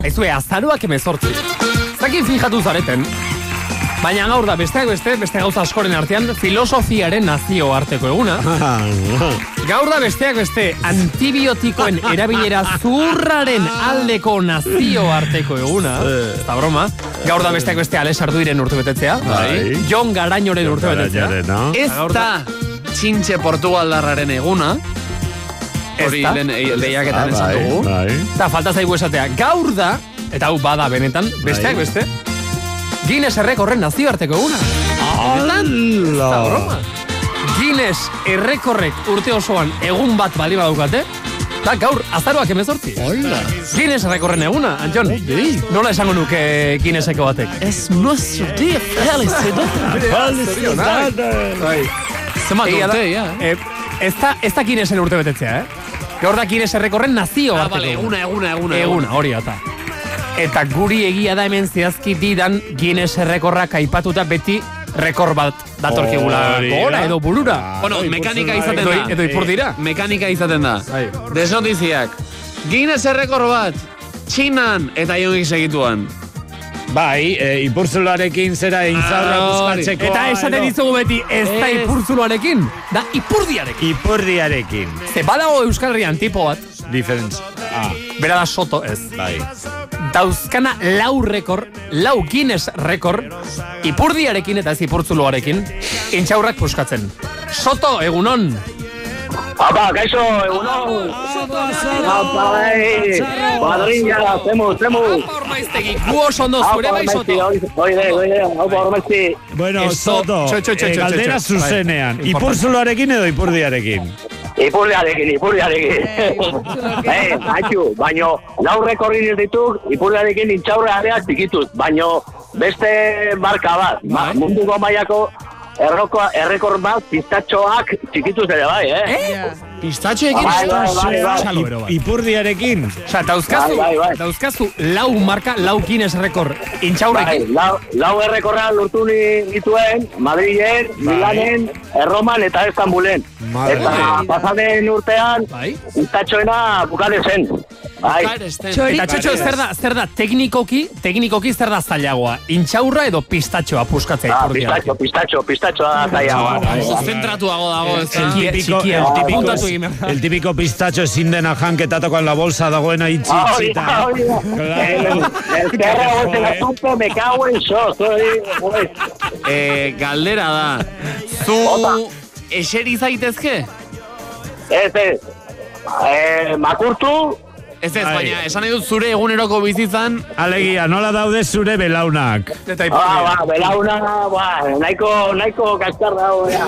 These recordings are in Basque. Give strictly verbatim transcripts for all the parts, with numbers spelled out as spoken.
Aizue, azaruak emezortzi. Zakin fijatu zareten. Baina gaur da, besteak beste, beste gauza askoren artean, filosofiaren nazio arteko eguna. Gaur da, besteak beste, antibiotikoen erabilera zurraren aldeko nazio arteko eguna. Ez da broma. Gaur da, besteak beste, Ales Arduiren urtebetetzea. Jon Garañoren urtebetetzea. Ez da txintxe portugaldarraren eguna. Hori lehiaketan esan dugu. Eta falta zaigu esatea. Gaur da, eta hau bada benetan, besteak beste, Guinness errekorren nazioarteko eguna. Ala! Guinness errekorrek urte osoan egun bat bali badukate, da gaur azaroak emezortzi. Guinness errekorren eguna, Antxon. Nola esango nuke Guinnesseko batek? Ez nuestro día felicidad. Zemat urte, ja. Ez da Guinnessen urte betetzea, eh? Gaur da Guinness errekorren nazioarteko eguna. Eguna, eguna, eguna. Hori eta. Eta guri egia da hemen zehazki didan Guinness errekorrak aipatuta beti rekor bat datorkigula gora edo burura. Bueno, mekanika izaten da. Edo ipur dira. Mekanika izaten da. Desnotiziak. Guinness errekor bat, Txinan eta ionik segituan. Bai, e, ipurtzularekin zera inzaurra buskatzeko. Eta esaten dizugu beti, ez da ipurtzularekin, da ipurdiarekin. Ipurdiarekin. Ze badago Euskal Herrian tipo bat. Diferentz. Ah. Bera da Soto, ez. Bai. Dauzkana lau rekor, lau Guinness rekor, ipurdiarekin eta ez ipurtzuluarekin, intxaurrak puskatzen. Soto, egunon! Apa, kaixo, egunon! Apa, bai! Madrina, zemu, zemu! Apa, ormaiztegi, gu oso ondo zure bai, Soto! Oide, oide, apa, ormaiztegi! Bueno, Soto, galdera zuzenean, ipurtzuluarekin edo ipurdiarekin? Ipurdiarekin, ipurdiarekin. Eh, haitxu, baino, lau rekorri dituk, ipurdiarekin intxaurre area txikituz, baino, beste marka bat, munduko mailako erroko, errekor bat, pistatxoak txikituz ere bai, eh? Eh? Pistatxoekin? Bai, bai, bai, bai. Ipurdiarekin? Osa, dauzkazu, bai, bai. dauzkazu lau marka, lau Guinness rekor, intxaurrekin? Bai, lau, lau errekorra lortu nituen, Madrilen, Milanen, Erroman eta Istanbulen. Eta pasaden urtean, pistatxoena bukare zen. Bai. Eta txotxo, zer da, zer da, teknikoki, teknikoki zer da zailagoa? Intxaurra edo pistatxoa puskatzea? Ah, pistatxo, pistatxo, pistatxoa da zailagoa. Zentratuago dago. El típico pistacho ezin dena janketatuko en la bolsa dagoena itxitxita. El terra gote la tupe, me cago en sos. Galdera da, zu eseri zaitezke? Ez, ez. Makurtu, Ez ez, baina, esan nahi dut zure eguneroko bizitzan... Alegia, nola daude zure belaunak? Ah, ba, belauna, ba, nahiko, nahiko kaskar dago, ja.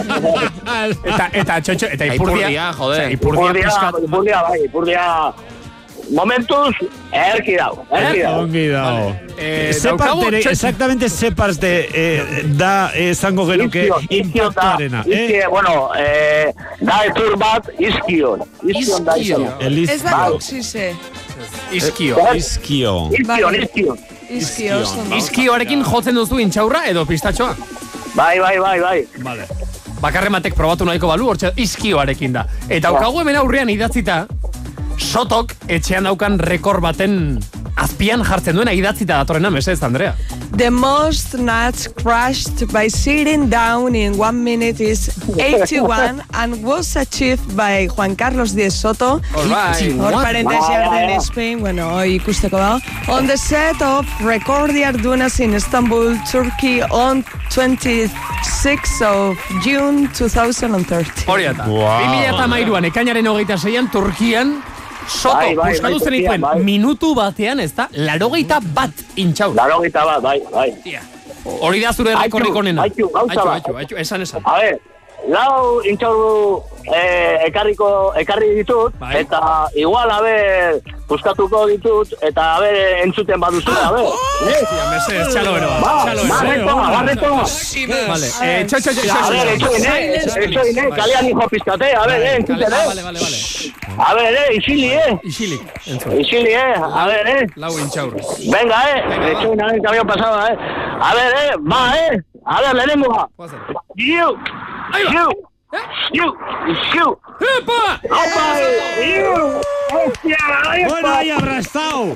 Eta, eta, txotxo, eta ipurdia... Ipurdia, joder. Ipurdia, ipurdia, bai, ipurdia... Momentuz, erki dago, erki dago. Ongi dago. Ze parte, exactamente ze parte da zango genuke impactuarena. Izkio, bueno, da etur bat izkion. Izkion da izkion. Ez da oxize. Izkio. Izkio. Izkion, izkion. Izkio. Izkioarekin jotzen duzu intxaurra edo pistatxoa? Bai, bai, bai, bai. Vale. Bakarrematek probatu nahiko balu, hortxe izkioarekin da. Eta haukagu hemen aurrean idatzita, Sotok etxean daukan rekor baten azpian jartzen duena idatzita datorrena, mesez, Andrea. The most nuts crushed by sitting down in one minute is eighty-one and was achieved by Juan Carlos Díez Soto. Hor parentesiak den Spain, bueno, hoi ikusteko da. On the set of Recordiar Dunas in Istanbul, Turkey on twenty-sixth of June two thousand thirteen. Hori eta. bi mila eta hamairuan, ekainaren hogeita zeian, Turkian, Soto, buskatu zen dituen, minutu batean, ez da, larogeita bat intxaur. Larogeita bat, bai, bai. Hori da zure rekorrik onena. Aitu, gauza bat. Aitu, aitu, esan, esan. A ver, lau intxauru ekarriko, ekarri ditut, eta igual, a ver, buskatuko ditut, eta a ver, entzuten baduzu, a ver. Hostia, mesez, txalo ero. Barreto, barreto. Vale, txo, txo, txo. A ver, etxo ine, kalean hijo pizkate, a ver, entzuten, eh. Vale, vale, vale. A ver, eh, isili, eh. Isili, Isili, eh, a ver, eh. Lau intxaur. Venga, eh, etxo ina den kamion pasada, eh. A ver, eh, va, eh. A ver, lehenengo va. You, you, you, you. Epa! Opa, you. Hostia, Bueno, ahí abrastado.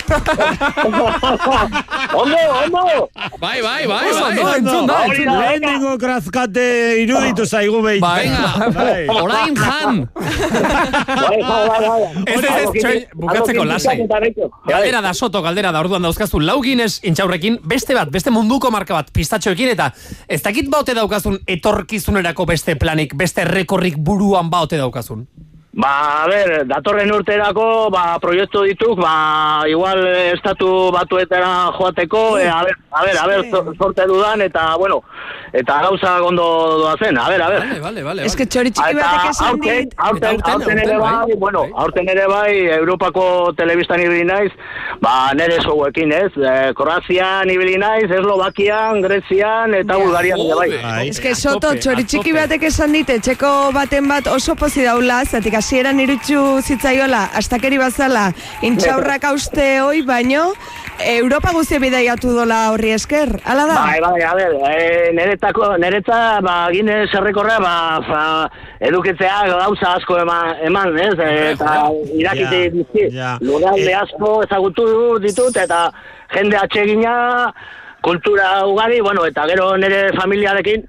Ondo, ondo. Bai, bai, bai, Oso, bai. no, entzun da, entzun da. Lehenengo krazkate iruditu zaigu behin. Venga, orain jan. Bai, bai, bai, bai. Ez, ez, ez, txoi, bukatzeko lasai. Galdera da, Soto, galdera da, orduan dauzkazu lau Guinness intxaurrekin, beste bat, beste munduko marka bat, pistatxoekin, eta ez dakit baute daukazun etorkizunerako beste planik, beste rekorrik buruan baute daukazun. Ba, a ber, datorren urterako, ba, proiektu dituk, ba, igual estatu batuetara joateko, e, a ber, a ber, a ber, sorte dudan, eta, bueno, eta gauza gondo doazen, a ber, a ber. Vale, vale, vale. Ez que txori txiki batek esan dit. Aurten, aurten ere bai, bueno, aurten ere bai, Europako telebistan ibili naiz, ba, nere showekin, ez? Eh, Kroazian ibili naiz, Eslovakian, Grezian, eta Bulgarian ere bai. Ez que Soto, txori txiki batek esan dit, etxeko baten bat oso pozi daula, zatik hasieran irutxu zitzaiola, astakeri bazala, intxaurrak auste hoi, baino, Europa guztia bidaiatu dola horri esker, ala da? Bai, bai, a ber, e, neretako, nereta, ba, Guinness errekorra, ba, ba, edukitzea gauza asko eman, eman ez? E, eta irakite Ja, dizki, ja. lurralde Eh, asko ezagutu ditut, eta jende atsegina, kultura ugari, bueno, eta gero nire familiarekin,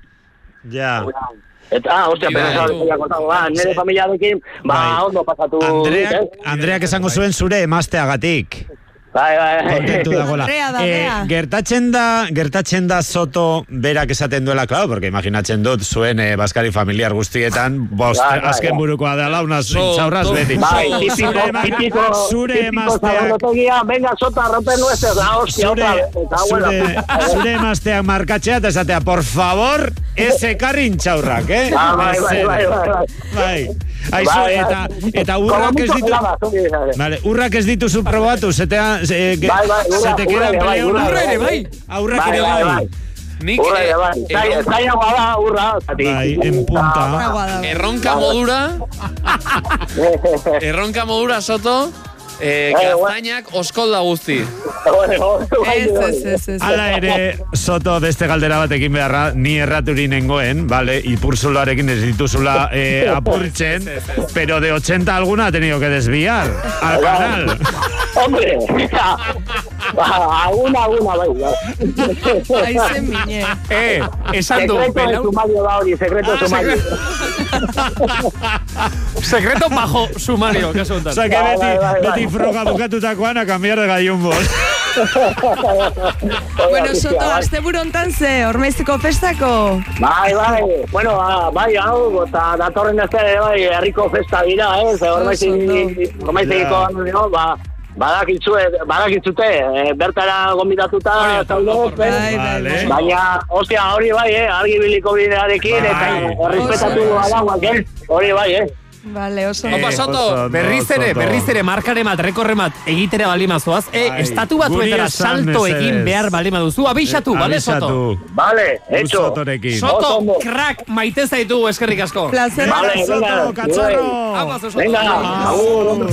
Ja. eta, ah, hostia, Bai, pero tu. ba, nire familiarekin, ba, Bai. ondo pasatu. Andreak, eh? Andreak esango zuen zure emazteagatik. Bai, bai, Kontentu dagoela. Andrea da, Andrea. gertatzen da, gertatzen da Soto berak esaten duela, claro, porque imaginatzen dut zuen eh, baskari familiar guztietan, bost, Bai, bai, azken bai. burukoa dela, unas Soto. intxaurras beti. Bai, Zure típico, ema- típico, zure típico emazteak, zabaldotegia, venga, Sota, romper nuestras, la hostia, zure, otra vez, eta zure, abuela. zure emazteak markatzea eta esatea, por favor, ez ekarri intxaurrak, eh? Ah, bai, bai, Mesedez. bai, bai, bai. Bai. Aizu, Bai, bai. eta, eta urrak ez ditu... Vale, urrak ez dituzu probatu, zetea... Se, ge, Bai, bai, urra, se te urra quedan ere bai, peleona. urra ere bai. Aurrak Bai, ere bai, bai. bai. Nik Urra, eh, bai. erron- Zaiagoa da, urra. zati. Bai, en punta. Agua da. erronka modura, erronka modura, Soto, eh, Eh, gaztainak oskolda guzti. Ez, ez, ez, ez. Hala ere, Soto, beste galdera batekin beharra, ni erraturi nengoen, vale, ipurzuloarekin ez dituzula eh, apurtzen, pero de ochenta alguna ha tenido que desviar al canal. Hombre, ba, alguna, alguna, bai. bai. Aizen mine. Eh, esan du, Secreto de belau... sumario da hori, secreto de Ah, sumario. Secreto bajo sumario, kasu O honetan. sea, que Bai, beti, bai, bai, bai. beti froga bukatutakoan a cambiar de gallumbos. Bueno, Soto, asteburu hontan ze, ormaizteko festako? Bai, bai, bueno, ah, bai, hau, eta datorren ez ere, bai, herriko festa dira, ez, ormaiztegiko, no, ba, badakitzue, badakitzute, eh, bertara gombidatuta, zaude, Bai, bai, Vale. bai. baina, ostia, hori bai, eh, argi biliko bidearekin, eta Bai. errespetatu Oso, oso. badauak, eh, hori bai, eh. Vale, oso. Opa, Eh, Soto. Berriz ere, Soto. berriz ere markare mat, rekorre mat egitera balimazoaz, eh, Bai. estatu batuetara Guri esan, salto mesedez. egin behar balimaduzu, abixatu, bale, Soto? Abisatu. Vale, Gu hecho. Sotorekin. Soto, Oso ondo. crack, maite zaitu, eskerrik asko. Placer. Vale, venga, Soto, cachorro. Aguas, Soto. venga, agur,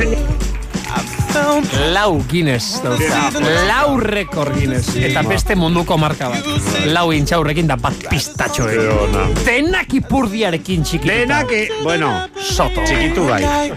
Lau Guinness dauzka. Lau rekord Guinness. Eta beste munduko marka bat. Lau intxaurrekin da bat pistatxoekin. Ona. Denak ipurdiarekin txikituta. Denak, eh, bueno, Soto. txikitu bai.